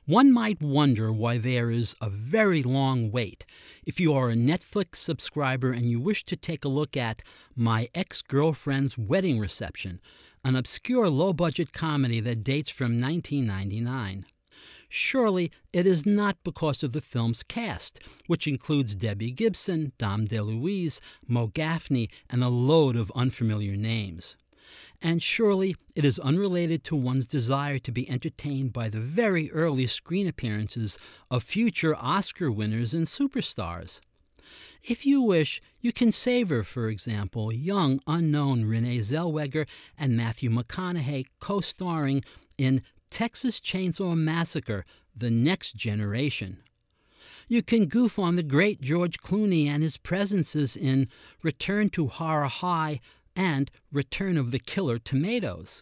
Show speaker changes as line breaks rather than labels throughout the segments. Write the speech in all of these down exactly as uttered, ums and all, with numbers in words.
One might wonder why there is a very long wait if you are a Netflix subscriber and you wish to take a look at My Ex-Girlfriend's Wedding Reception, an obscure low-budget comedy that dates from nineteen ninety-nine. Surely it is not because of the film's cast, which includes Debbie Gibson, Dom DeLuise, Mo Gaffney, and a load of unfamiliar names. And surely it is unrelated to one's desire to be entertained by the very early screen appearances of future Oscar winners and superstars. If you wish, you can savor, for example, young, unknown Renee Zellweger and Matthew McConaughey co-starring in Texas Chainsaw Massacre: The Next Generation. You can goof on the great George Clooney and his presences in Return to Horror High and Return of the Killer Tomatoes.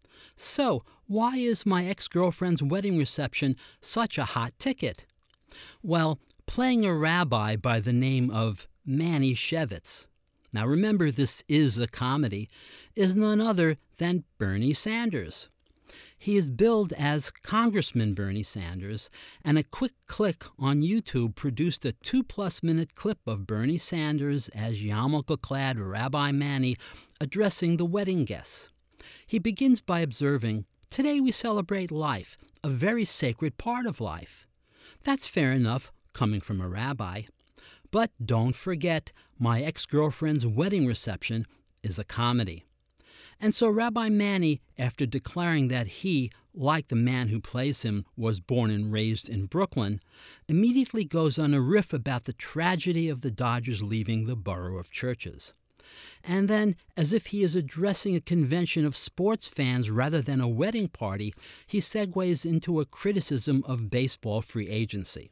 So, why is My Ex-Girlfriend's Wedding Reception such a hot ticket? Well, playing a rabbi by the name of Manny Shevitz, now remember this is a comedy, is none other than Bernie Sanders. He is billed as Congressman Bernie Sanders, and a quick click on YouTube produced a two-plus minute clip of Bernie Sanders as yarmulke-clad Rabbi Manny addressing the wedding guests. He begins by observing, "Today we celebrate life, a very sacred part of life." That's fair enough, coming from a rabbi. But don't forget, My Ex-Girlfriend's Wedding Reception is a comedy. And so Rabbi Manny, after declaring that he, like the man who plays him, was born and raised in Brooklyn, immediately goes on a riff about the tragedy of the Dodgers leaving the borough of Churches. And then, as if he is addressing a convention of sports fans rather than a wedding party, he segues into a criticism of baseball free agency.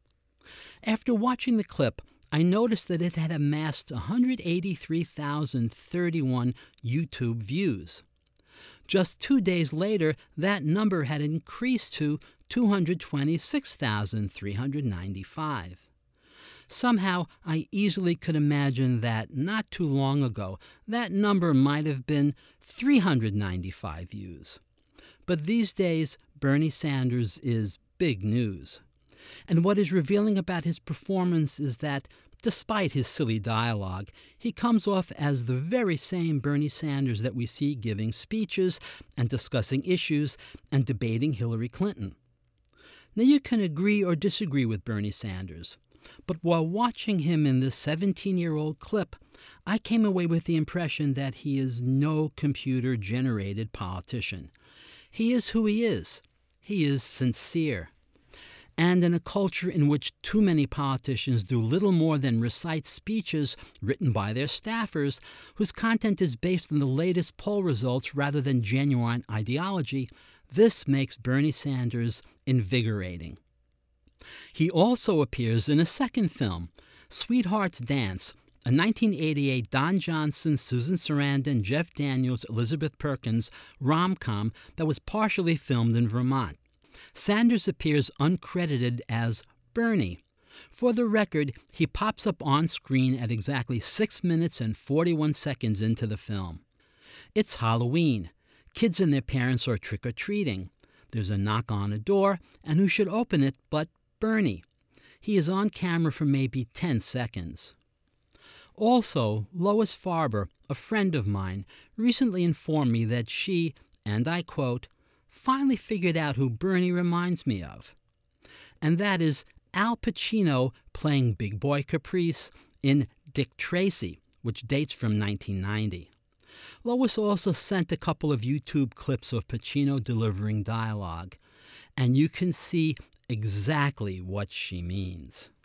After watching the clip, I noticed that it had amassed one hundred eighty-three thousand thirty-one YouTube views. Just two days later, that number had increased to two hundred twenty-six thousand three hundred ninety-five. Somehow, I easily could imagine that not too long ago, that number might have been three hundred ninety-five views. But these days, Bernie Sanders is big news. And what is revealing about his performance is that, despite his silly dialogue, he comes off as the very same Bernie Sanders that we see giving speeches and discussing issues and debating Hillary Clinton. Now, you can agree or disagree with Bernie Sanders, but while watching him in this seventeen-year-old clip, I came away with the impression that he is no computer-generated politician. He is who he is. He is sincere. And in a culture in which too many politicians do little more than recite speeches written by their staffers, whose content is based on the latest poll results rather than genuine ideology, this makes Bernie Sanders invigorating. He also appears in a second film, Sweetheart's Dance, a nineteen eighty-eight Don Johnson, Susan Sarandon, Jeff Daniels, Elizabeth Perkins rom-com that was partially filmed in Vermont. Sanders appears uncredited as Bernie. For the record, he pops up on screen at exactly six minutes and forty-one seconds into the film. It's Halloween. Kids and their parents are trick-or-treating. There's a knock on a door, and who should open it but Bernie. He is on camera for maybe ten seconds. Also, Lois Farber, a friend of mine, recently informed me that she, and I quote, finally figured out who Bernie reminds me of. And that is Al Pacino playing Big Boy Caprice in Dick Tracy, which dates from nineteen ninety. Lois also sent a couple of YouTube clips of Pacino delivering dialogue, and you can see exactly what she means.